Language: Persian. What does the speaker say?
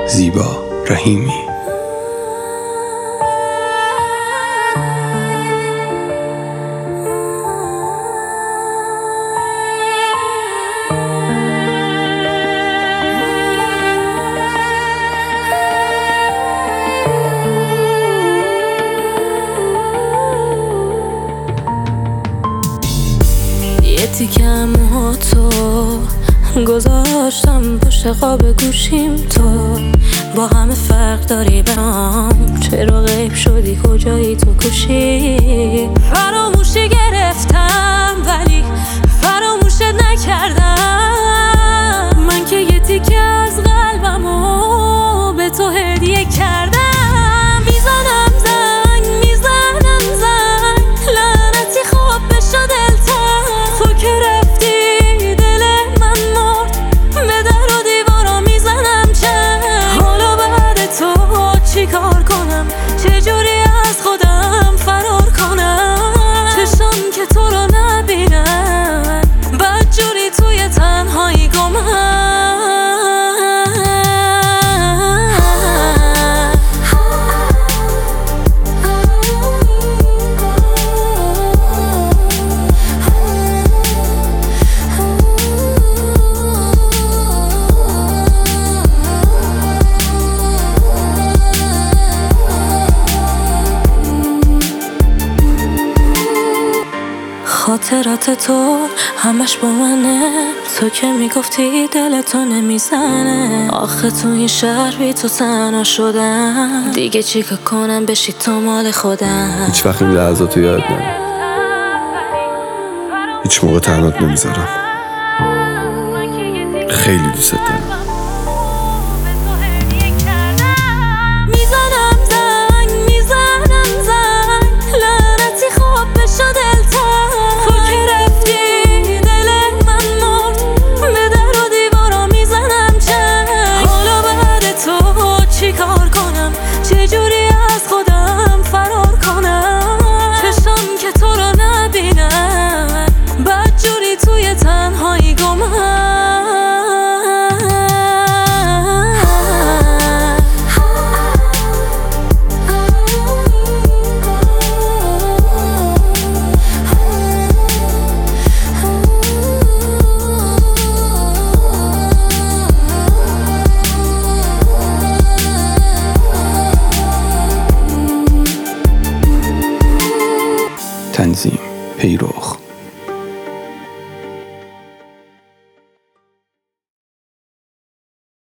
زیبا رحیمی. یه تیکه موهاتو گذاشتم پشت قاب گوشیم، تو با همه فرق داری برام، چرا غیب شدی کجایی تو گوشی؟ فراموشی گرفتم ولی فراموشت نکردم، من که یه تیکه از قلبمو به تو هدیه کردم. میزنم زنگ لعنتی خواب بشو دلتنگ، تو که رفتی دل من مرد، به در و دیوارا میزنم چنگ. حالا بعد تو چی کار کنم؟ چجوری از خودم فرار کنم؟ چشم که تو رو نبینن، بدجوری توی تنهایی گمم. خاطرات تو همش با منه، تو که میگفتی دلتو نمیزنه. آخه تو این شهر بی تو تنها شدم، دیگه چیکار کنم بشی تو مال خودم. هیچ وقت این لحظاتو یاد نمیاد، هیچ موقع تنهات نمیذارم، خیلی دوست دارم. چجوری از خودم فرار کنم؟ چشم که تو رو نبینن، بدجوری توی تنهایی گمم. تنظیم پیرو